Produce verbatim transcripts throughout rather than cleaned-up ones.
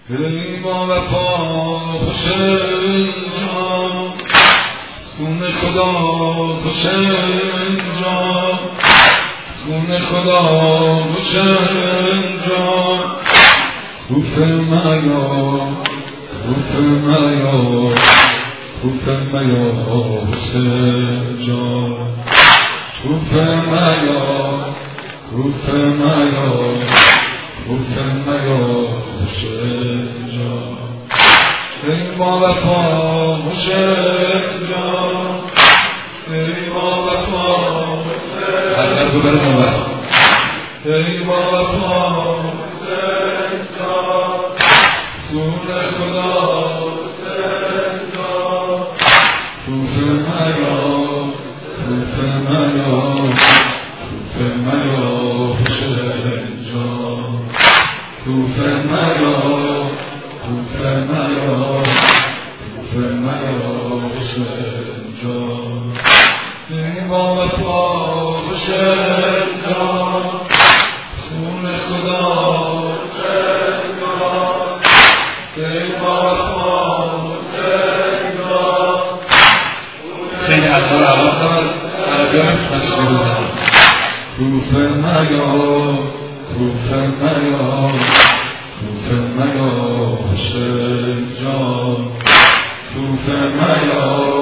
ای با وفا حسین جان، خون خدا حسین جان، خون خدا حسین جان، خوف میا خوف میا خوف میا حسین جان، خوف میا خوف میا خوف میا حسین جان. ای با وفا حسین جان، ای با وفا حسین جان، ای با وفا حسین جان، خون خدا حسین جان، خوف میا خوف میا خوف میا حسین جان، خوف میا خوف میا خوف میا حسین جان. ای با وفا حسین جان، خون خدا حسین جان، ای با وفا حسین جان. خیلی حضور عوض عربیان مسئول بودن. خوف میا خوف میا خوف میا حسین جان، خوف میا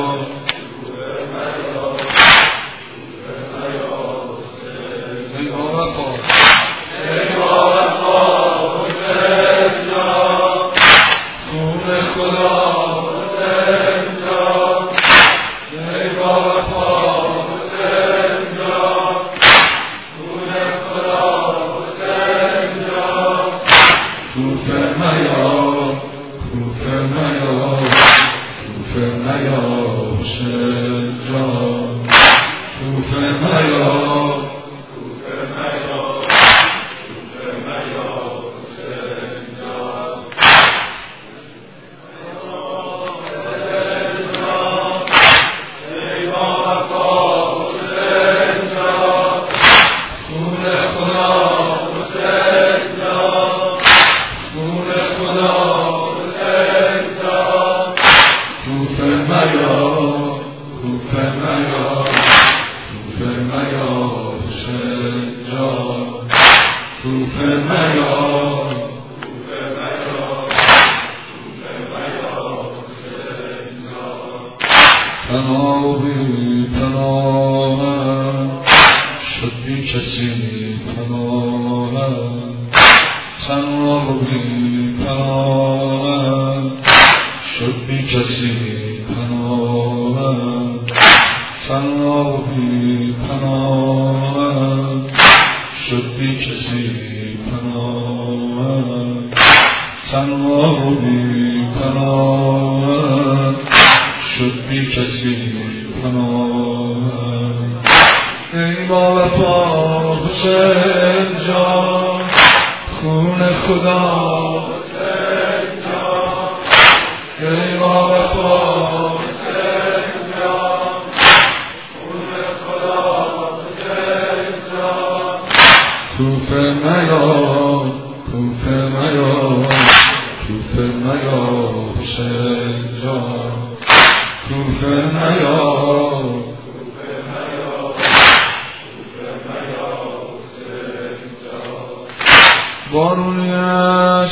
بارونی از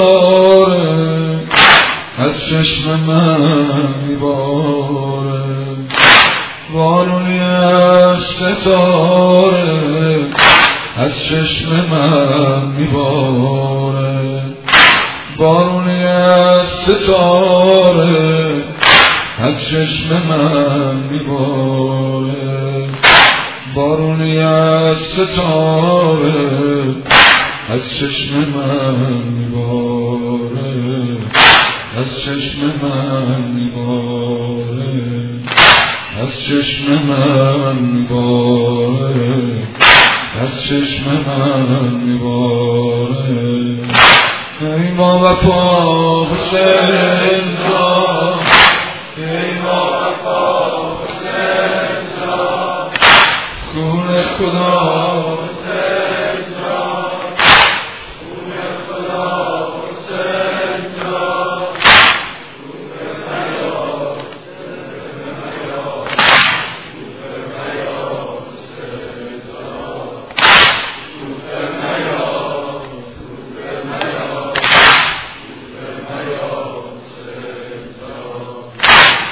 ستاره از چشم من میباره، بارونی از ستاره از چشم من میباره، بارونی از ستاره از چشم من میباره، بارونی از ستاره از چشم من میباره، از چشم من میباره، از چشم من میباره، از چشم من میباره. ای با وفا حسین جان، ای با وفا حسین جان، خون خدا حسین جان، خون خدا حسین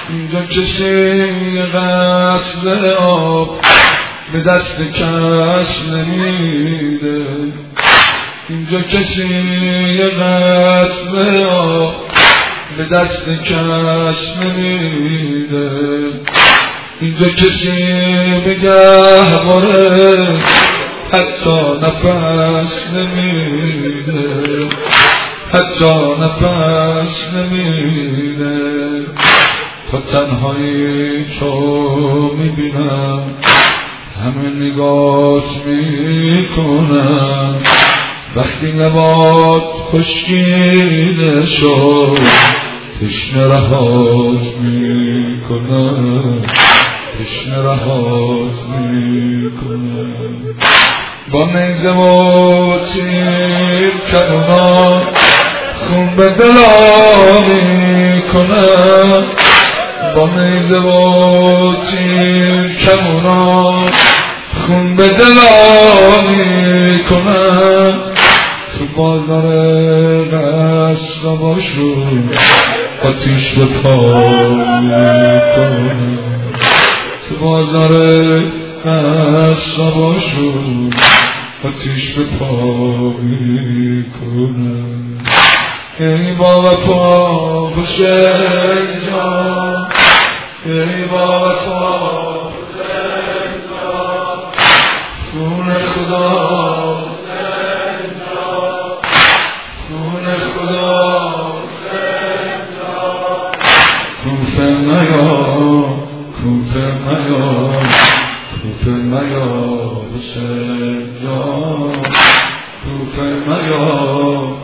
اینجا کسی قصد آب به دست کس نمیده، اینجا کسی قصد آب به دست کس نمیده، اینجا کسی به گهواره حتی نفس نمیده، حتی نفس نمیده. تا تنهایی تو میبینم همه نگات میکنم، وقتی لبات خشکیده شد تشنه رهات میکنم، تشنه رهات میکنم. با نیزه و تیر کمونا خون به دلا میکنم، با نیزه و تیر کمونا خون به دلا میکنم. تو بازار قصاباشون آتیش به پا میکنم، تو بازار قصاباشون آتیش به پا میکنم. ای با وفا حسین جان، ای با وفا حسین جان، خون خدا حسین جان، خون خدا حسین جان. کوفه میا، کوفه میا، کوفه میا حسین جان، کوفه میا.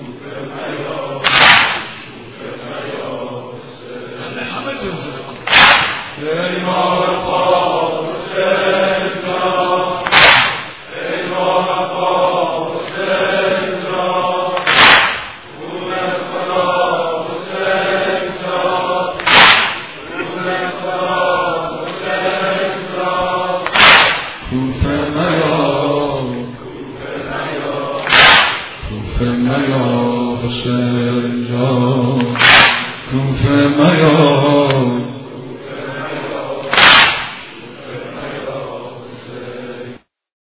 ای ما وفا حسین جان، ای ما وفا حسین جان، خون خدا حسین جان، خون خدا حسین جان. کوفه میا، کوفه میا، کوفه میا حسین جان، کوفه میا.